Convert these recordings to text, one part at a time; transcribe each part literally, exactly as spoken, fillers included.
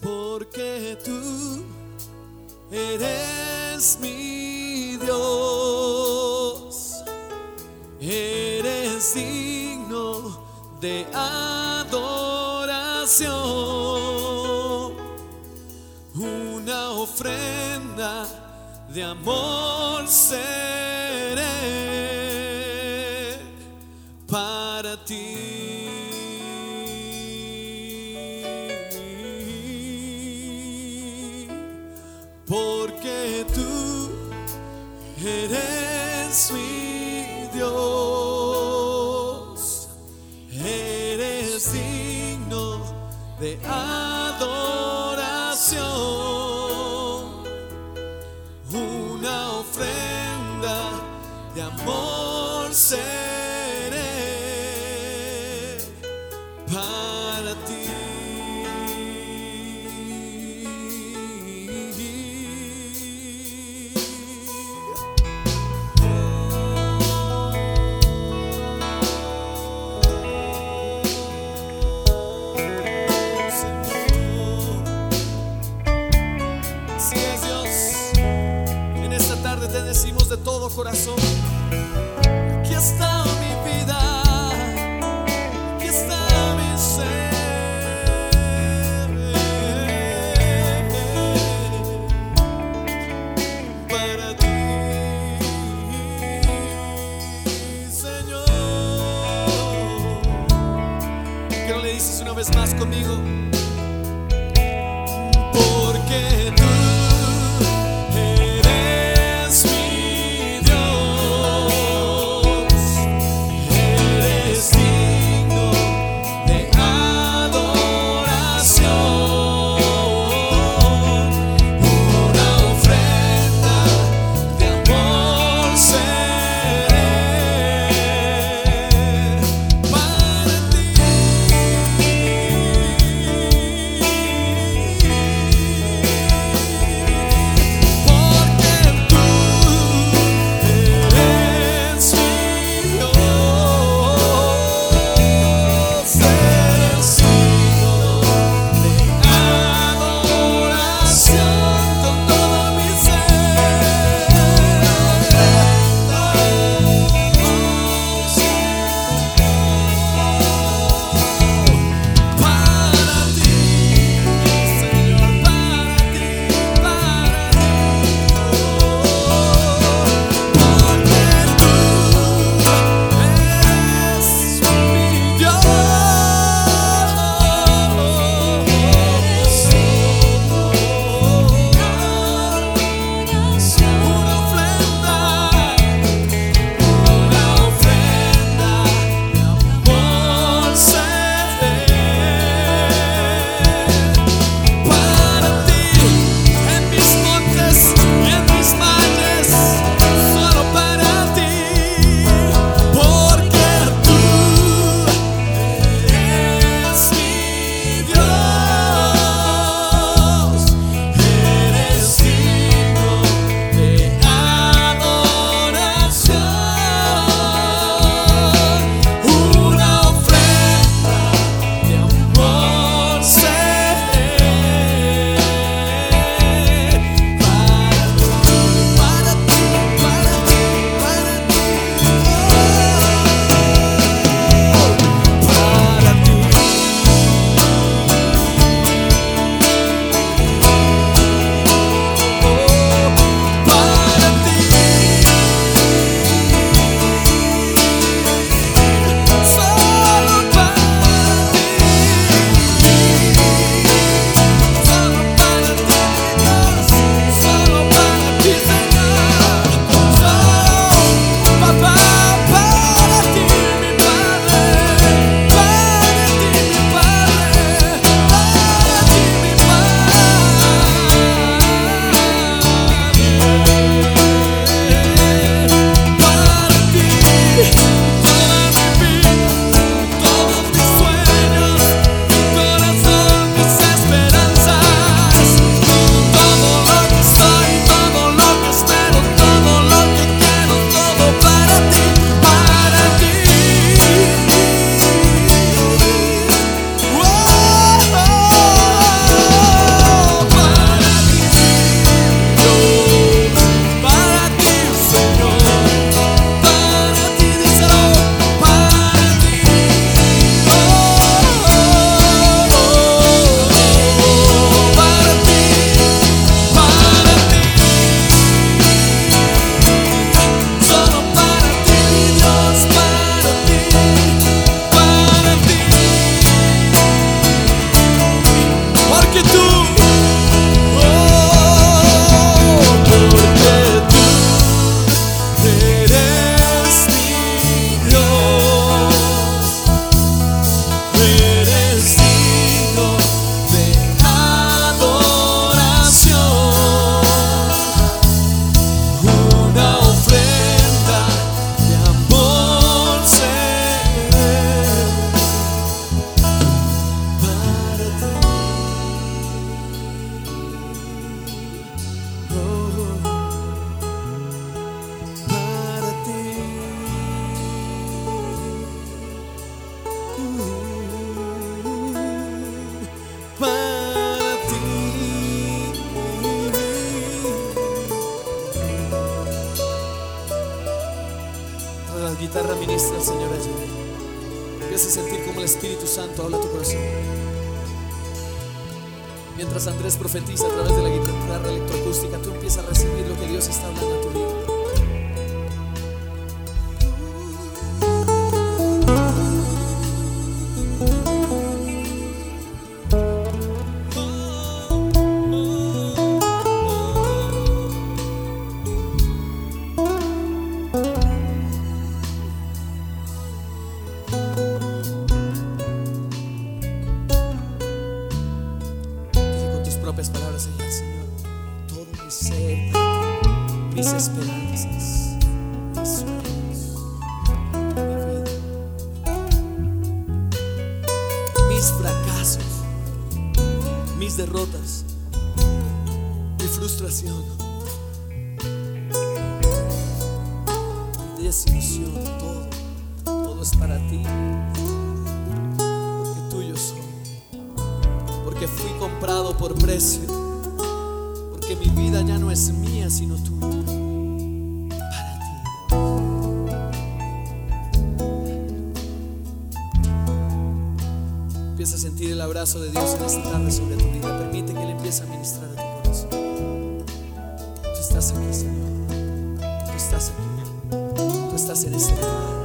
porque tú eres mi Dios, eres digno de adoración, una ofrenda de amor seré para ti. Porque tú eres mi Dios, eres digno de adoración, una ofrenda de amor seré para ti. Te decimos de todo corazón: aquí está mi vida, aquí está mi ser, para ti, Señor. ¿Qué no le dices una vez más conmigo? Porque tú Espíritu Santo habla a tu corazón. Mientras Andrés profetiza a través de la guitarra electroacústica, tú empiezas a recibir lo que Dios está hablando a tu vida. Palabras allá, Señor, todo mi ser, mis esperanzas, mis sueños, mi vida, mis fracasos, mis derrotas, mi frustración, mi desilusión, todo, todo es para ti, porque tuyo soy. Porque fui comprado por precio, porque mi vida ya no es mía sino tuya, para ti. Empieza a sentir el abrazo de Dios en esta tarde sobre tu vida. Permite que Él empiece a ministrar a tu corazón. Tú estás aquí, Señor. Tú estás aquí. Tú estás en este lugar.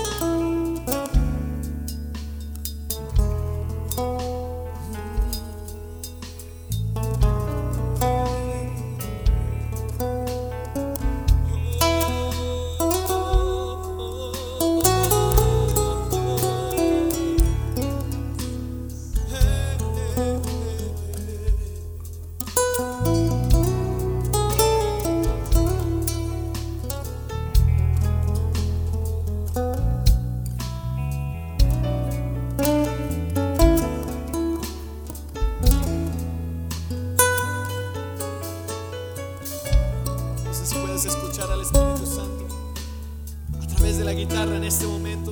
Escuchar al Espíritu Santo a través de la guitarra en este momento.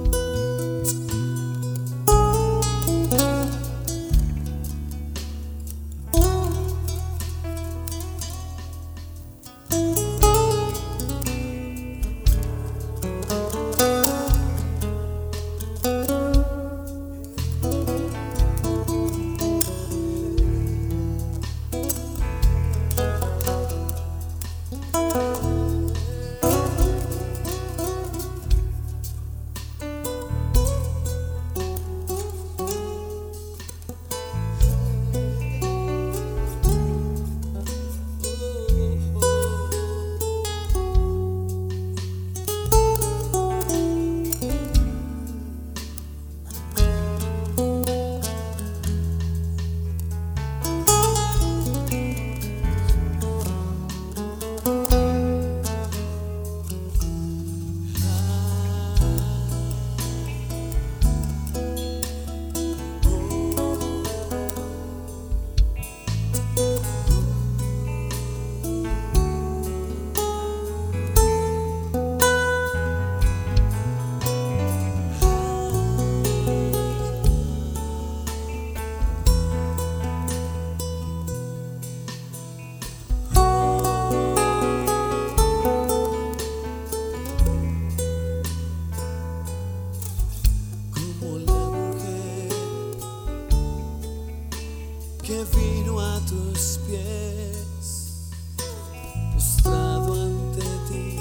Que vino a tus pies, postrado ante ti.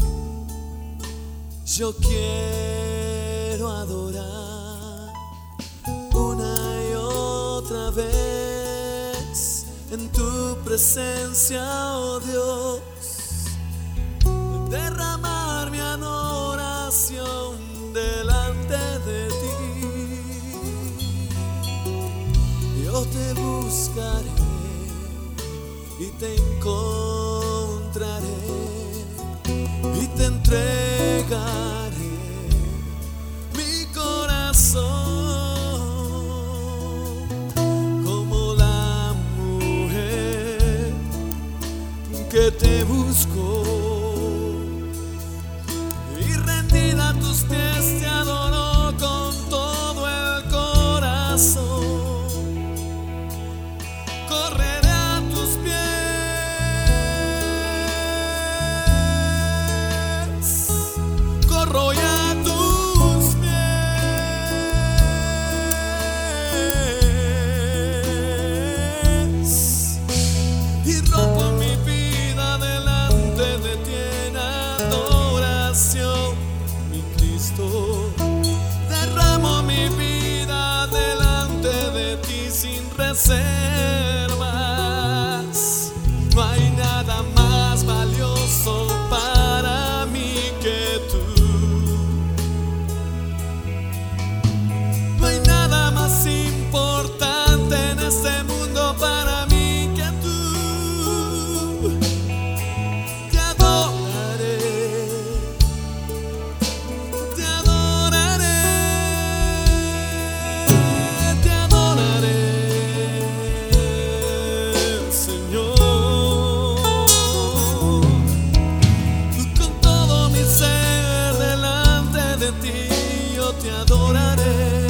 Yo quiero adorar una y otra vez en tu presencia, oh Dios, derramar mi adoración delante de ti. Yo te buscaré y te encontraré y te entregaré mi corazón como la mujer que te buscó y rendida a tus pies te adoró con todo el corazón. Correré a tus pies, corro ya a tus pies. sin reservas. No hay nada más valioso para mí que tú. No hay nada más importante en este mundo para mí que tú. Te adoraré, te adoraré, te adoraré, Señor. Con todo mi ser delante de ti yo te adoraré.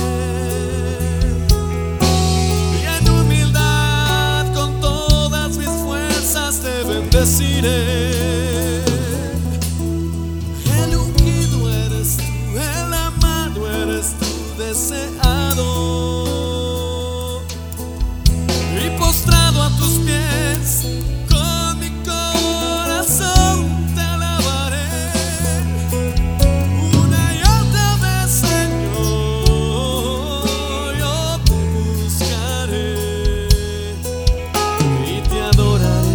Bendeciré. El ungido eres tú, el amado eres tú, deseado. Y postrado a tus pies, con mi corazón te alabaré. Una y otra vez, Señor, yo te buscaré y te adoraré.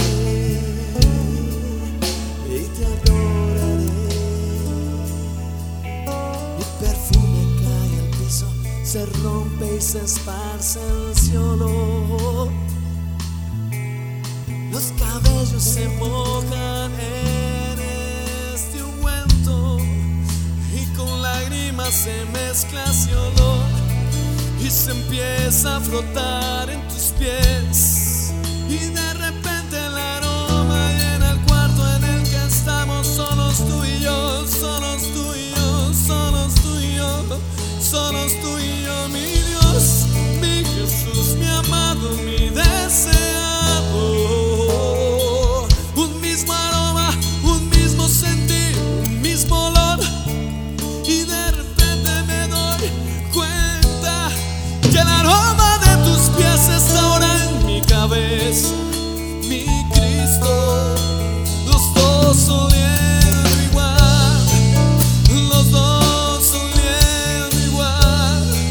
Se rompe y se esparce el cielo. Los cabellos se mojan en este ungüento y con lágrimas se mezcla ese olor y se empieza a frotar en tus pies. Y de repente el aroma llena el cuarto en el que estamos solos tú y yo, solos tú y yo, solos tú y yo, solos tú y yo, mi Dios, mi Jesús, mi amado, mi deseado. Un mismo aroma, un mismo sentir, un mismo olor. Y de repente me doy cuenta que el aroma de tus pies está ahora en mi cabeza. Mi Cristo, los dos oliendo igual, los dos oliendo igual.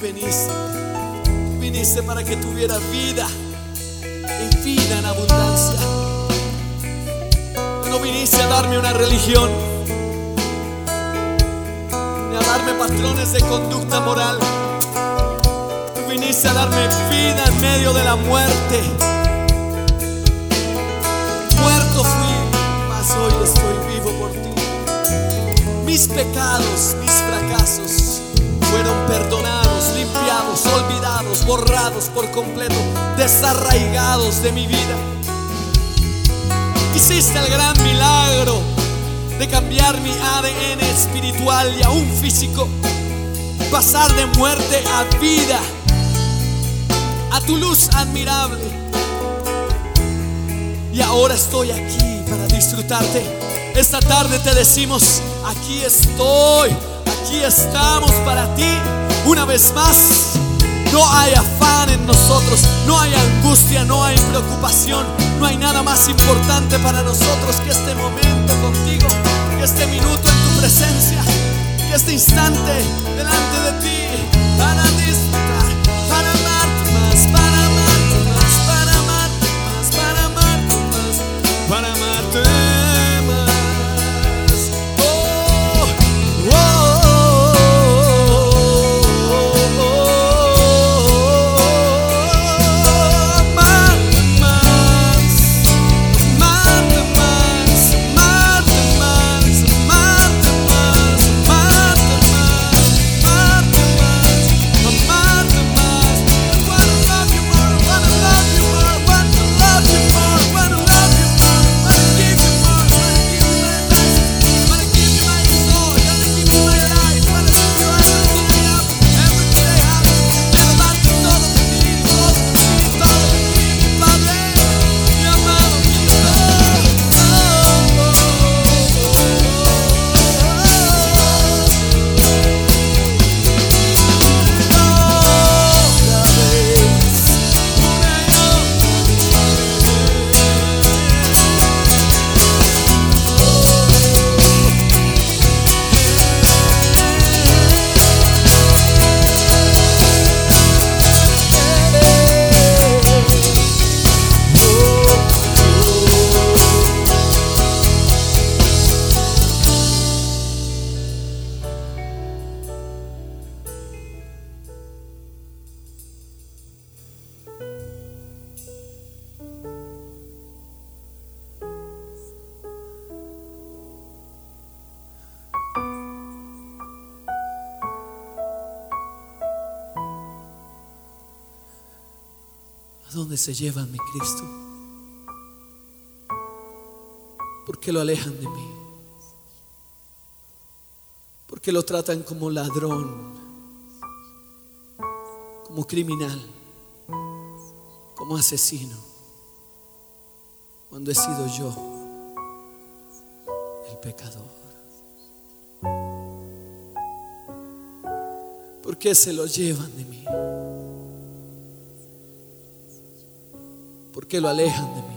viniste. Tú viniste para que tuviera vida y vida en abundancia. Tú no viniste a darme una religión, ni a darme patrones de conducta moral. Tú viniste a darme vida en medio de la muerte. Muerto fui, mas hoy estoy vivo por ti. Mis pecados, mis fracasos fueron perdonados, limpiados, olvidados, borrados por completo, desarraigados de mi vida. Hiciste el gran milagro de cambiar mi A D N espiritual y aún físico, pasar de muerte a vida, a tu luz admirable. Y ahora estoy aquí para disfrutarte. Esta tarde te decimos: aquí estoy, aquí estamos para ti. Una vez más, no hay afán en nosotros, no hay angustia, no hay preocupación. No hay nada más importante para nosotros que este momento contigo, que este minuto en tu presencia, que este instante delante de ti, para disfrutar, para amarte más, para amarte más, para amarte más, para amarte más, para amarte más. ¿A dónde se llevan, mi Cristo? ¿Por qué lo alejan de mí? ¿Por qué lo tratan como ladrón, como criminal, como asesino, cuando he sido yo el pecador? ¿Por qué se lo llevan de mí? ¿Por qué lo alejan de mí?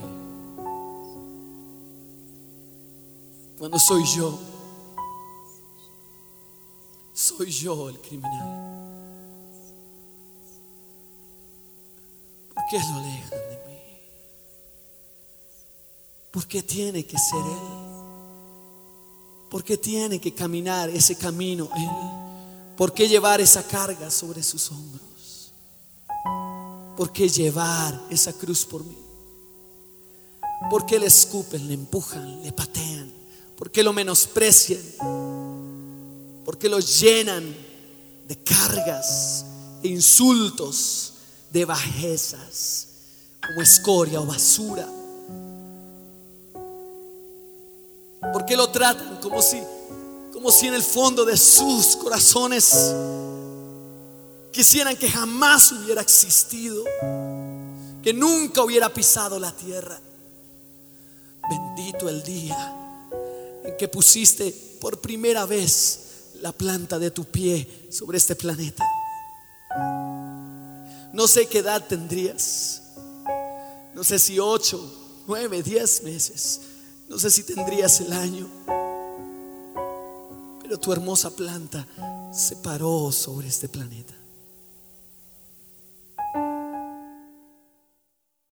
Cuando soy yo, soy yo el criminal. ¿Por qué lo alejan de mí? ¿Por qué tiene que ser Él? ¿Por qué tiene que caminar ese camino Él? ¿Por qué llevar esa carga sobre sus hombros? ¿Por qué llevar esa cruz por mí? ¿Por qué le escupen, le empujan, le patean? ¿Por qué lo menosprecian? ¿Por qué lo llenan de cargas, de insultos, de bajezas, como escoria o basura? ¿Por qué lo tratan como si, como si en el fondo de sus corazones quisieran que jamás hubiera existido, que nunca hubiera pisado la tierra? Bendito el día en que pusiste por primera vez la planta de tu pie sobre este planeta. No sé qué edad tendrías, no sé si ocho, nueve, diez meses, no sé si tendrías el año, pero tu hermosa planta se paró sobre este planeta.